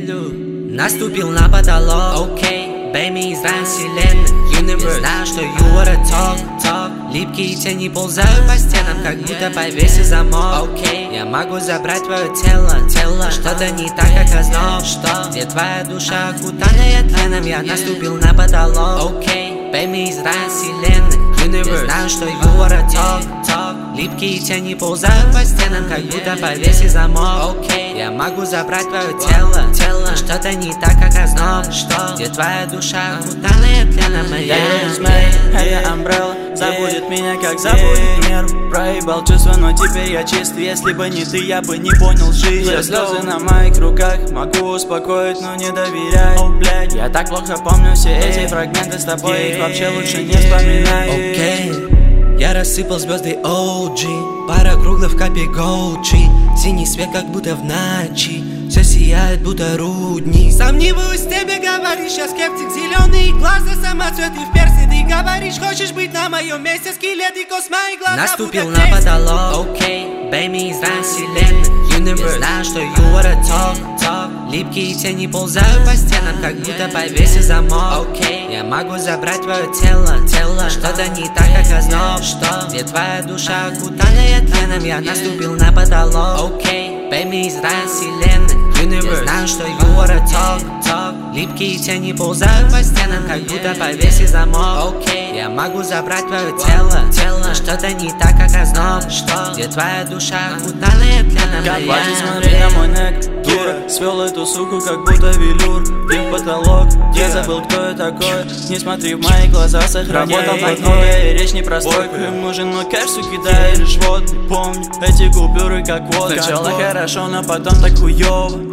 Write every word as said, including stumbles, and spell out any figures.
неделю наступил на потолок. Окей, бэйми из ран вселенной. Не знаю, что you wanna talk, talk. Липкие тени ползают по стенам, как будто повесил замок. Окей, я могу забрать твое тело, тело. Что-то не так, как озноб. Что? Где твоя душа, окутанная тленом? Я наступил на потолок. Окей, бэйми из ран вселенной. Не знаю, что you wanna talk, talk. Липкие тени ползают по стенам, как будто повесил замок. Окей, я могу забрать твое тело, тело. Что-то не так, как озноб. Что? Где твоя душа, окутанная тленом? Эта Umbrella забудет меня, как забудет нерв. Проебал чувства, но теперь я чист. Если бы не ты, я бы не понял жизнь. Все слезы на моих руках, могу успокоить, но не доверяй. О, блядь, я так плохо помню все эти фрагменты с тобой, их вообще лучше не вспоминай. Окей, я рассыпал звезды о джи, пара круглых капель Гуччи. Синий свет, как будто в ночи, все сияет, будто рудник. Сомневаюсь в тебе, говоришь, я скептик. Зеленые глаза, самоцветы в перси. Ты говоришь, хочешь быть на моем месте. Скелет и кость, мои глаза наступил на потолок. Окей, бэйми из ран вселенной. Не знаю, что you wanna talk, talk. Липкие тени ползают по стенам, как будто повесил замок. Окей, я могу забрать твое тело, тело. Что-то не так, как озноб. Что? Где твоя душа, окутанная тленом? Я наступил на потолок. Окей, бэйми из ран вселенной. Не знаю, что you wanna talk, talk. Липкие тени ползают по стенам, как будто повесил замок. Окей, я могу забрать твое тело, тело. Что-то не так, как озноб. Что? Где твоя душа, окутанная тленом? Хватит смотреть на мой нек, дура. Свел эту суку, как будто велюр. Ты в потолок, я забыл, кто я такой. Не смотри в мои глаза, сохраняй. Работал блатной, и речь непростой. Им нужен мой кэш, суки, да или жвот. Помню эти купюры, как водка. Сначала хорошо, но потом так хуёво.